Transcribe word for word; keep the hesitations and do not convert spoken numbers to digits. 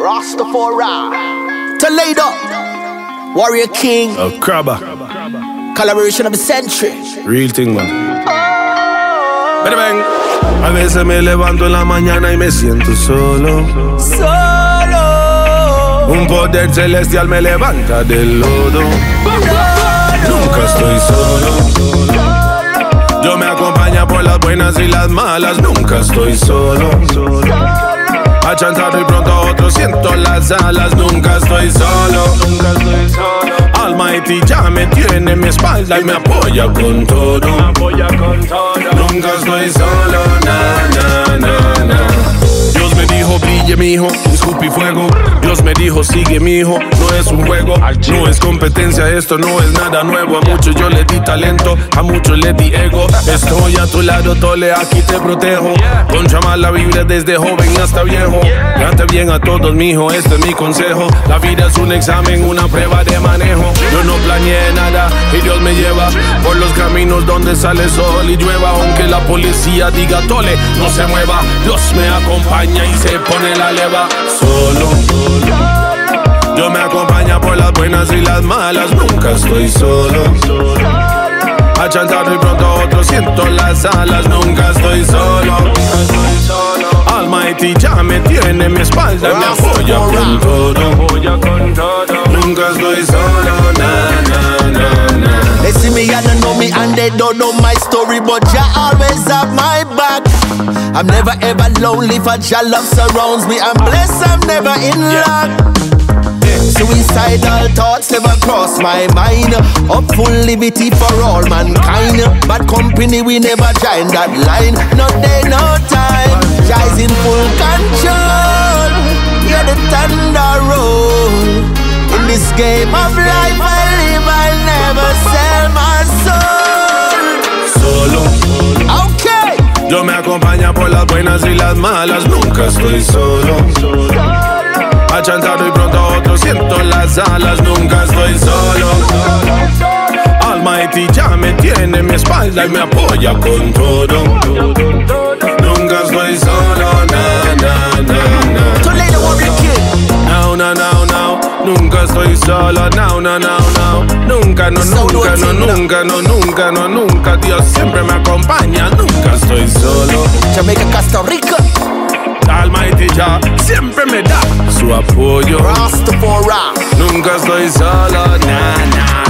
Rastafari, Toledo, Warrior King, a crabber, collaboration of the century. Real thing, man. Pero ven, a veces me levanto en la mañana y me siento solo. Solo. Un poder celestial me levanta del lodo. Nunca estoy solo. Yo me acompaña por las buenas y las malas. Nunca estoy solo. Achantado y pronto a otro siento las alas. Nunca estoy solo. Nunca estoy solo. Almighty ya me tiene en mi espalda y me apoya con todo. Me apoya con todo. Nunca estoy solo. Na, na, na, na. Dios me dijo, brille mi hijo, escupí fuego. Dios me dijo, sigue mi hijo, no es un juego, no es competencia, esto no es nada nuevo. A muchos yo le di talento, a muchos le di ego. Estoy a tu lado, Tole, aquí te protejo. Con chamar la Biblia desde joven hasta viejo. Trate bien a todos, mijo, este es mi consejo. La vida es un examen, una prueba de manejo. Yo no planeé nada y Dios me lleva por los caminos donde sale sol y llueva. Aunque la policía diga, Tole, no se mueva, Dios me acompaña y se pone la leva. Solo, yo me acompaña por las buenas y las malas. Nunca estoy solo. Achantado y pronto a otro siento las alas. Nunca estoy solo. Almighty ya me tiene en mi espalda. Me apoya con todo. Nunca estoy solo. Na, na, na, na. They see me and they know me and they don't know my story, but Jah always have my back. I'm never ever lonely for Jah love surrounds me. I'm blessed, I'm never in luck. Suicidal thoughts never cross my mind. Upful liberty for all mankind. Bad company we never join that line. No day, no time. Jah is in full control. Hear the thunder roll. In this game of life I live, I never sell my soul. Solo. Okay. Yo me acompaña por las buenas y las malas. Nunca estoy solo. Achantado y pronto a otro siento las alas. Nunca estoy solo. Almighty ya me tiene en mi espalda y me apoya con todo. Nunca estoy solo. Na, na, na, na. Toledo Warrior King. Now, now, now, now. Nunca estoy solo. Now, now, now, now. Nunca, no, nunca, no, nunca, no, nunca, no, nunca. Dios siempre me acompaña. Nunca estoy solo. Jamaica, Costa Rica. Almighty ya siempre me da su apoyo. Rastafari. Nunca estoy solo, na, na.